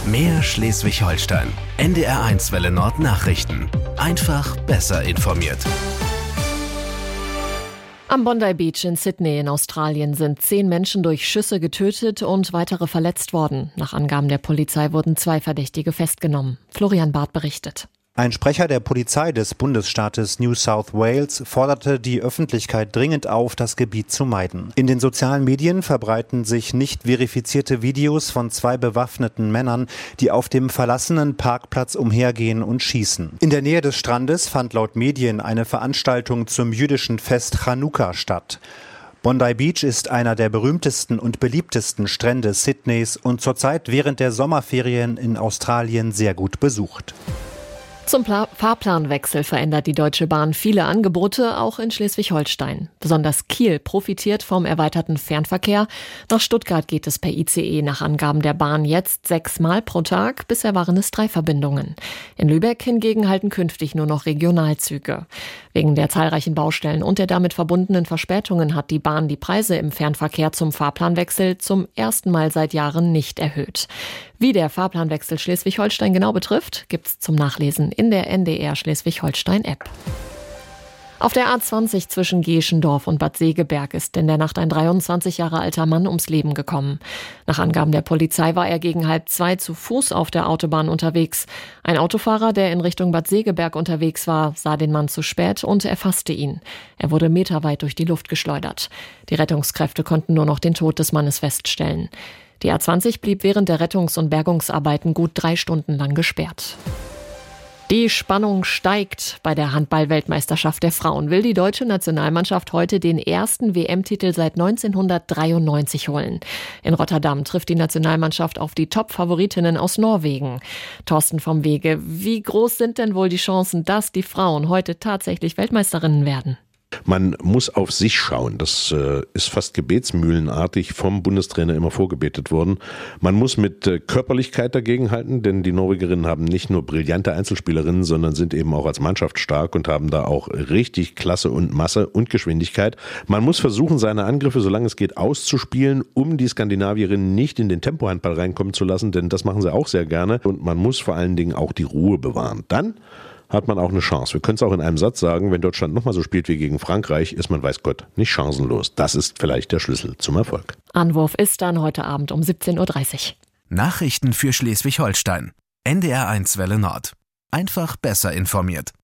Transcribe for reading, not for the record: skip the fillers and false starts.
Mehr Schleswig-Holstein. NDR1 Welle Nord Nachrichten. Einfach besser informiert. Am Bondi Beach in Sydney in Australien sind 10 Menschen durch Schüsse getötet und weitere verletzt worden. Nach Angaben der Polizei wurden 2 Verdächtige festgenommen. Florian Barth berichtet. Ein Sprecher der Polizei des Bundesstaates New South Wales forderte die Öffentlichkeit dringend auf, das Gebiet zu meiden. In den sozialen Medien verbreiten sich nicht verifizierte Videos von 2 bewaffneten Männern, die auf dem verlassenen Parkplatz umhergehen und schießen. In der Nähe des Strandes fand laut Medien eine Veranstaltung zum jüdischen Fest Chanukka statt. Bondi Beach ist einer der berühmtesten und beliebtesten Strände Sydneys und zurzeit während der Sommerferien in Australien sehr gut besucht. Zum Fahrplanwechsel verändert die Deutsche Bahn viele Angebote, auch in Schleswig-Holstein. Besonders Kiel profitiert vom erweiterten Fernverkehr. Nach Stuttgart geht es per ICE nach Angaben der Bahn jetzt 6 Mal pro Tag. Bisher waren es 3 Verbindungen. In Lübeck hingegen halten künftig nur noch Regionalzüge. Wegen der zahlreichen Baustellen und der damit verbundenen Verspätungen hat die Bahn die Preise im Fernverkehr zum Fahrplanwechsel zum ersten Mal seit Jahren nicht erhöht. Wie der Fahrplanwechsel Schleswig-Holstein genau betrifft, gibt's zum Nachlesen in der NDR Schleswig-Holstein-App. Auf der A20 zwischen Geeschendorf und Bad Segeberg ist in der Nacht ein 23 Jahre alter Mann ums Leben gekommen. Nach Angaben der Polizei war er gegen 1:30 zu Fuß auf der Autobahn unterwegs. Ein Autofahrer, der in Richtung Bad Segeberg unterwegs war, sah den Mann zu spät und erfasste ihn. Er wurde meterweit durch die Luft geschleudert. Die Rettungskräfte konnten nur noch den Tod des Mannes feststellen. Die A20 blieb während der Rettungs- und Bergungsarbeiten gut 3 Stunden lang gesperrt. Die Spannung steigt. Bei der Handball-Weltmeisterschaft der Frauen will die deutsche Nationalmannschaft heute den ersten WM-Titel seit 1993 holen. In Rotterdam trifft die Nationalmannschaft auf die Top-Favoritinnen aus Norwegen. Thorsten vom Wege, wie groß sind denn wohl die Chancen, dass die Frauen heute tatsächlich Weltmeisterinnen werden? Man muss auf sich schauen. Das ist fast gebetsmühlenartig vom Bundestrainer immer vorgebetet worden. Man muss mit Körperlichkeit dagegenhalten, denn die Norwegerinnen haben nicht nur brillante Einzelspielerinnen, sondern sind eben auch als Mannschaft stark und haben da auch richtig Klasse und Masse und Geschwindigkeit. Man muss versuchen, seine Angriffe, solange es geht, auszuspielen, um die Skandinavierinnen nicht in den Tempohandball reinkommen zu lassen, denn das machen sie auch sehr gerne. Und man muss vor allen Dingen auch die Ruhe bewahren. Dann hat man auch eine Chance. Wir können es auch in einem Satz sagen, wenn Deutschland nochmal so spielt wie gegen Frankreich, ist man, weiß Gott, nicht chancenlos. Das ist vielleicht der Schlüssel zum Erfolg. Anwurf ist dann heute Abend um 17:30 Uhr. Nachrichten für Schleswig-Holstein. NDR1 Welle Nord. Einfach besser informiert.